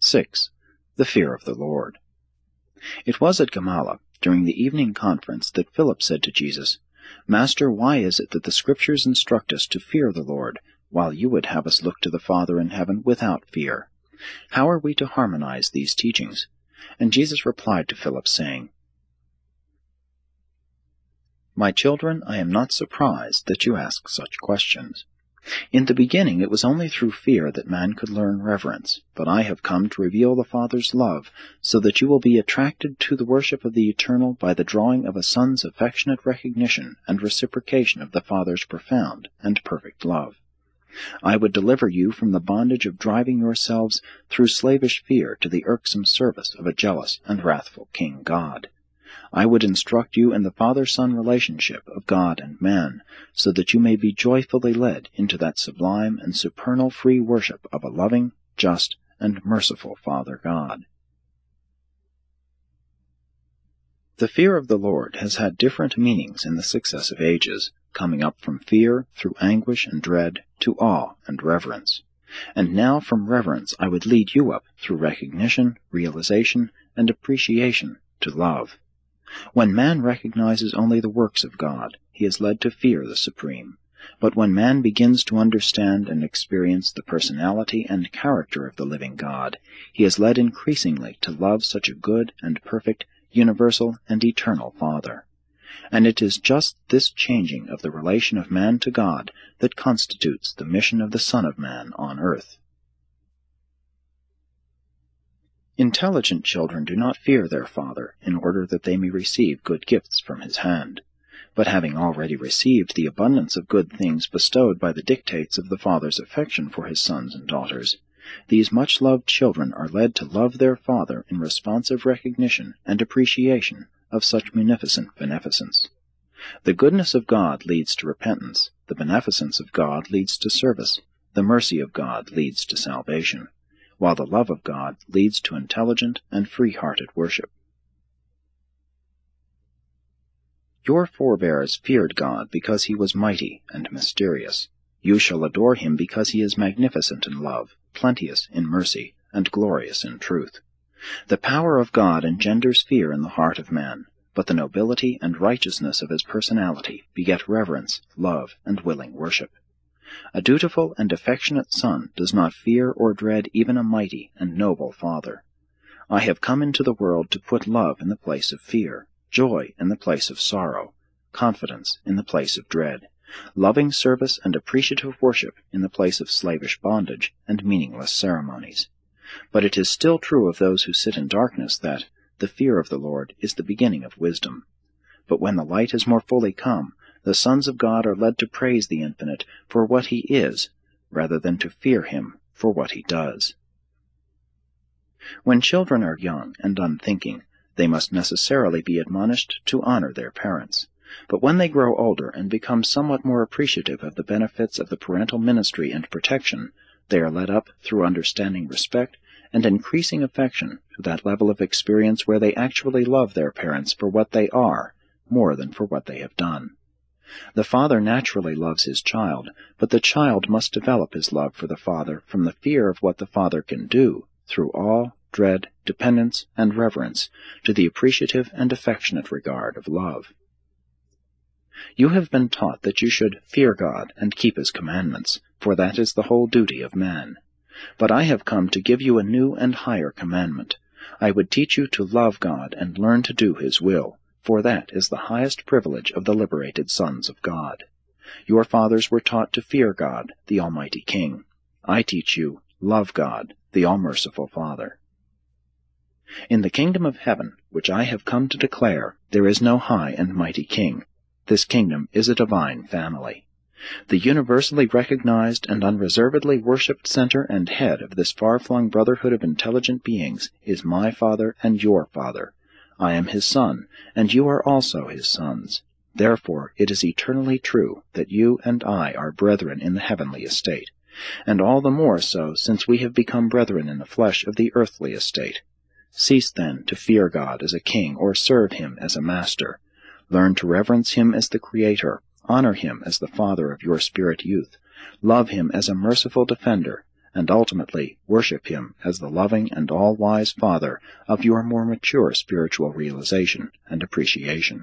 6. The fear of the Lord. It was at Gamala, during the evening conference, that Philip said to Jesus, "Master, why is it that the Scriptures instruct us to fear the Lord, while you would have us look to the Father in heaven without fear? How are we to harmonize these teachings?" And Jesus replied to Philip, saying, "My children, I am not surprised that you ask such questions. In the beginning it was only through fear that man could learn reverence, but I have come to reveal the Father's love, so that you will be attracted to the worship of the Eternal by the drawing of a Son's affectionate recognition and reciprocation of the Father's profound and perfect love. I would deliver you from the bondage of driving yourselves through slavish fear to the irksome service of a jealous and wrathful King God. I would instruct you in the Father-Son relationship of God and man, so that you may be joyfully led into that sublime and supernal free worship of a loving, just, and merciful Father God." The fear of the Lord has had different meanings in the successive ages, coming up from fear through anguish and dread to awe and reverence. And now from reverence I would lead you up through recognition, realization, and appreciation to love. When man recognizes only the works of God, he is led to fear the Supreme. But when man begins to understand and experience the personality and character of the living God, he is led increasingly to love such a good and perfect, universal and eternal Father. And it is just this changing of the relation of man to God that constitutes the mission of the Son of Man on earth. Intelligent children do not fear their father in order that they may receive good gifts from his hand. But having already received the abundance of good things bestowed by the dictates of the Father's affection for his sons and daughters, these much-loved children are led to love their Father in responsive recognition and appreciation of such munificent beneficence. The goodness of God leads to repentance, the beneficence of God leads to service, the mercy of God leads to salvation, while the love of God leads to intelligent and free-hearted worship. Your forebears feared God because he was mighty and mysterious. You shall adore him because he is magnificent in love, plenteous in mercy, and glorious in truth. The power of God engenders fear in the heart of man, but the nobility and righteousness of his personality beget reverence, love, and willing worship. A dutiful and affectionate son does not fear or dread even a mighty and noble father. I have come into the world to put love in the place of fear, joy in the place of sorrow, confidence in the place of dread, loving service and appreciative worship in the place of slavish bondage and meaningless ceremonies. But it is still true of those who sit in darkness that the fear of the Lord is the beginning of wisdom. But when the light has more fully come, the sons of God are led to praise the Infinite for what he is, rather than to fear him for what he does. When children are young and unthinking, they must necessarily be admonished to honor their parents. But when they grow older and become somewhat more appreciative of the benefits of the parental ministry and protection, they are led up through understanding respect and increasing affection to that level of experience where they actually love their parents for what they are, more than for what they have done. The father naturally loves his child, but the child must develop his love for the father from the fear of what the father can do, through awe, dread, dependence, and reverence, to the appreciative and affectionate regard of love. You have been taught that you should fear God and keep his commandments, for that is the whole duty of man. But I have come to give you a new and higher commandment. I would teach you to love God and learn to do his will, for that is the highest privilege of the liberated sons of God. Your fathers were taught to fear God, the Almighty King. I teach you, love God, the all-merciful Father. In the kingdom of heaven, which I have come to declare, there is no high and mighty king. This kingdom is a divine family. The universally recognized and unreservedly worshipped center and head of this far-flung brotherhood of intelligent beings is my Father and your Father. I am his son, and you are also his sons. Therefore it is eternally true that you and I are brethren in the heavenly estate, and all the more so since we have become brethren in the flesh of the earthly estate. Cease then to fear God as a king or serve him as a master. Learn to reverence him as the Creator, honor him as the Father of your spirit youth, love him as a merciful defender, and ultimately worship him as the loving and all-wise Father of your more mature spiritual realization and appreciation.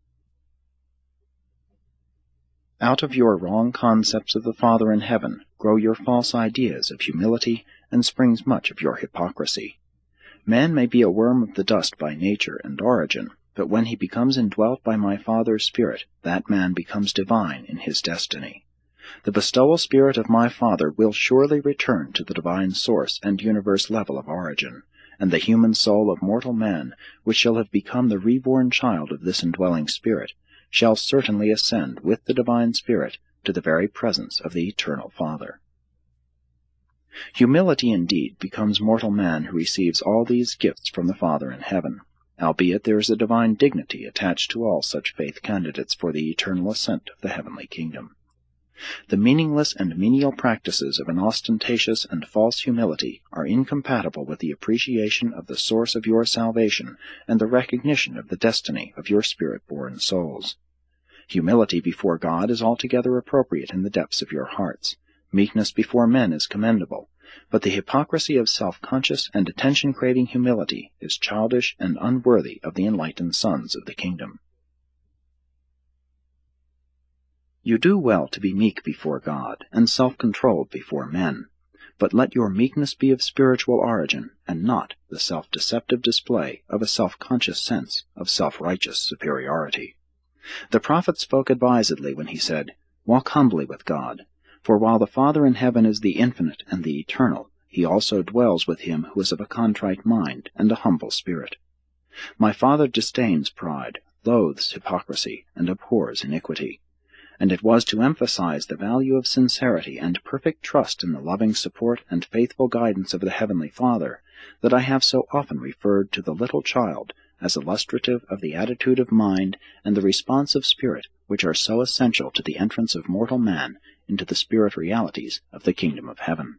Out of your wrong concepts of the Father in heaven grow your false ideas of humility, and springs much of your hypocrisy. Man may be a worm of the dust by nature and origin, but when he becomes indwelt by my Father's Spirit, that man becomes divine in his destiny. The bestowal Spirit of my Father will surely return to the divine source and universe level of origin, and the human soul of mortal man, which shall have become the reborn child of this indwelling Spirit, shall certainly ascend with the divine Spirit to the very presence of the eternal Father. Humility indeed becomes mortal man who receives all these gifts from the Father in heaven, albeit there is a divine dignity attached to all such faith candidates for the eternal ascent of the heavenly kingdom. The meaningless and menial practices of an ostentatious and false humility are incompatible with the appreciation of the source of your salvation and the recognition of the destiny of your spirit-born souls. Humility before God is altogether appropriate in the depths of your hearts. Meekness before men is commendable, but the hypocrisy of self-conscious and attention-craving humility is childish and unworthy of the enlightened sons of the kingdom. You do well to be meek before God and self-controlled before men, but let your meekness be of spiritual origin, and not the self-deceptive display of a self-conscious sense of self-righteous superiority. The prophet spoke advisedly when he said, "Walk humbly with God, for while the Father in heaven is the infinite and the eternal, he also dwells with him who is of a contrite mind and a humble spirit. My Father disdains pride, loathes hypocrisy, and abhors iniquity." And it was to emphasize the value of sincerity and perfect trust in the loving support and faithful guidance of the Heavenly Father that I have so often referred to the little child as illustrative of the attitude of mind and the responsive spirit which are so essential to the entrance of mortal man into the spirit realities of the kingdom of heaven.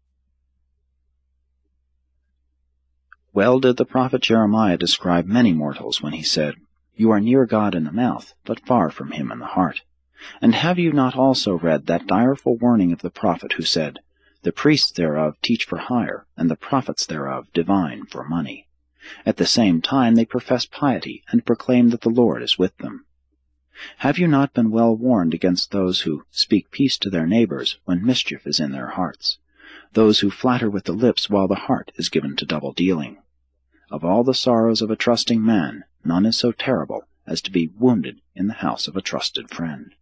Well did the prophet Jeremiah describe many mortals when he said, "You are near God in the mouth, but far from him in the heart." And have you not also read that direful warning of the prophet who said, "The priests thereof teach for hire, and the prophets thereof divine for money"? At the same time they profess piety and proclaim that the Lord is with them. Have you not been well warned against those who speak peace to their neighbors when mischief is in their hearts, those who flatter with the lips while the heart is given to double dealing? Of all the sorrows of a trusting man, none is so terrible as to be wounded in the house of a trusted friend.